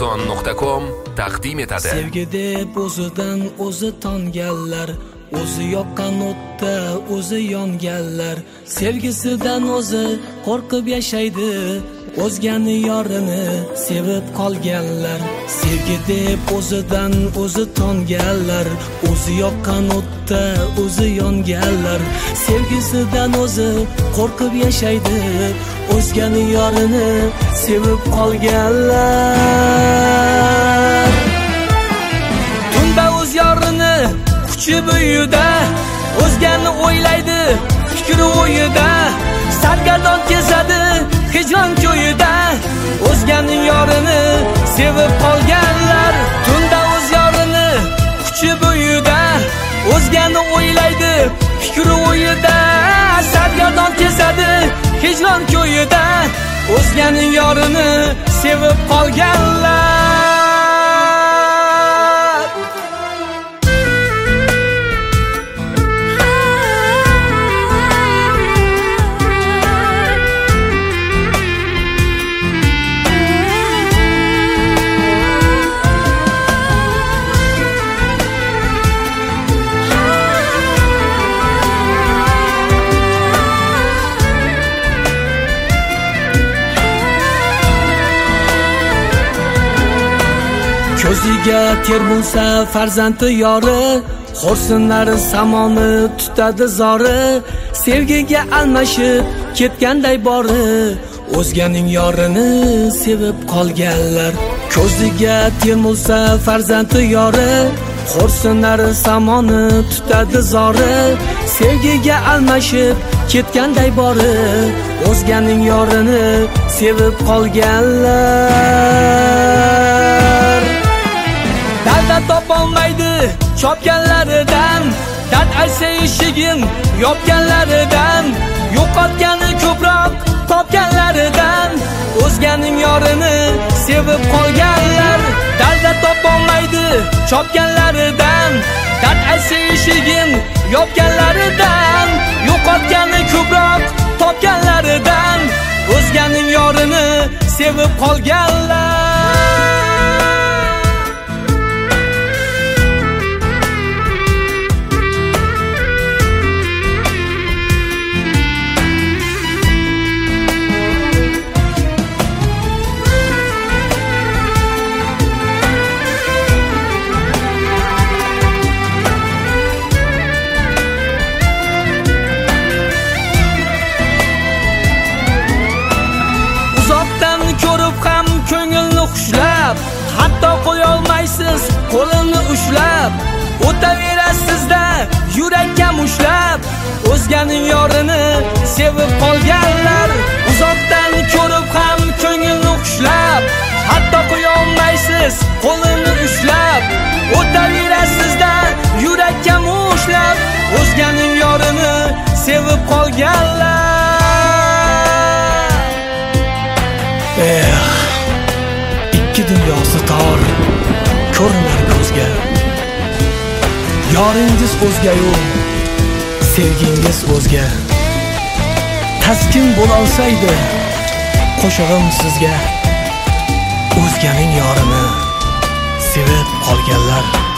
Arzon.com taqdim etadi. Sevgi deb o'zidan o'zi tonganlar, o'zi yoqqan o'tda o'zi yonganlar, sevgisidan o'zi qo'rqib yashaydi, o'zgani yorini sevib qolganlar. Sevgi deb o'zidan o'zi tonganlar, o'zi yoqqan o'tda o'zi yonganlar, sevgisidan o'zi qo'rqib yashaydi, o'zgani yorini sevib qolganlar. Tunda o'z yorini kuchi bo'yida, o'zgani o'ylaydi fikri o'yida, sargardon kezadi hijron ko'yida, o'zgani yorini sevib qolganlar. Tunda o'z yorini kuchi bo'yida, o'zgani o'ylaydi fikri o'yida, sargardon kezadi hijron ko'yida, o'zgani yorini sevib qolganlar. Ko'ziga ter bo'lsa farzandi yori, xo'rsinlari samoni tutadi zori, sevgiga almashib ketganday bori, o'zganing yorini sevib qolganlar. Ko'ziga ter bo'lsa farzandi yori, xo'rsinlari samoni tutadi zori, sevgiga almashib ketganday bori, o'zganing yorini sevib qolganlar. Dalda topolmaydi chopganlaridan, dard aytsa eshigin yopganlaridan, yo'qotgani ko'proq topganlaridan, o'zganing yorini sevib qolganlar. Dalda topolmaydi chopganlaridan, dard aytsa eshigin yopganlaridan, yo'qotgani ko'proq topganlaridan, o'zganing yorini sevib qolganlar. Ko'rib ham ko'ngilni xushlab, hatto qo'ya olmaysiz qo'lini ushlab, o'taverasizda yurakka mushlab, o'zganing yorini sevib qolganlar. Uzoqdan ko'rib ham ko'ngilni xushlab, hatto qo'ya olmaysiz qo'lini ushlab, o'taverasizda yurakka mushlab, o'zganing yorini sevib qolganlar. Ikki dunyosi tor ko'rinar ko'zga, yoringiz o'zga-yu sevgingiz o'zga. Taskin bo'lolsaydi qo'shig'im sizga, o'zganing yorini sevib qolganlar.